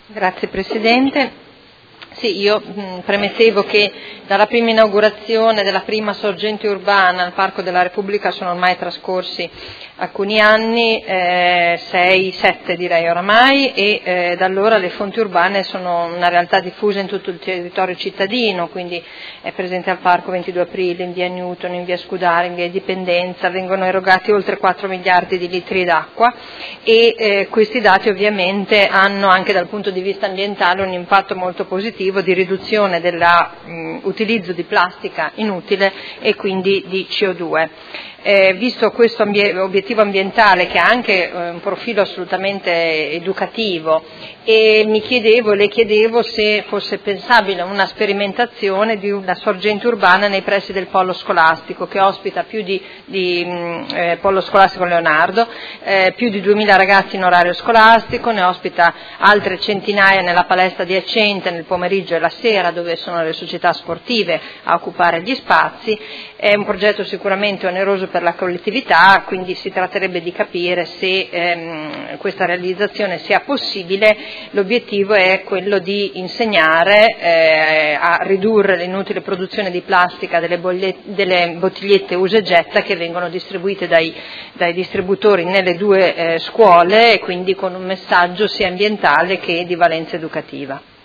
Grazie Presidente. Sì, io premettevo che dalla prima inaugurazione della prima sorgente urbana al Parco della Repubblica sono ormai trascorsi alcuni anni, 6-7 direi oramai, e da allora le fonti urbane sono una realtà diffusa in tutto il territorio cittadino, quindi è presente al Parco 22 Aprile, in via Newton, in via Scudari, in via Indipendenza, vengono erogati oltre 4 miliardi di litri d'acqua e questi dati ovviamente hanno anche dal punto di vista ambientale un impatto molto positivo di riduzione dell'utilizzo di plastica inutile e quindi di CO2. Visto questo obiettivo ambientale che ha anche un profilo assolutamente educativo, e le chiedevo se fosse pensabile una sperimentazione di una sorgente urbana nei pressi del polo scolastico, che ospita più di polo scolastico Leonardo, più di 2000 ragazzi in orario scolastico, ne ospita altre centinaia nella palestra adiacente nel pomeriggio e la sera, dove sono le società sportive a occupare gli spazi. È un progetto sicuramente oneroso per la collettività, quindi si tratterebbe di capire se questa realizzazione sia possibile. L'obiettivo è quello di insegnare a ridurre l'inutile produzione di plastica delle bottigliette usa e getta che vengono distribuite dai distributori nelle due scuole, e quindi con un messaggio sia ambientale che di valenza educativa.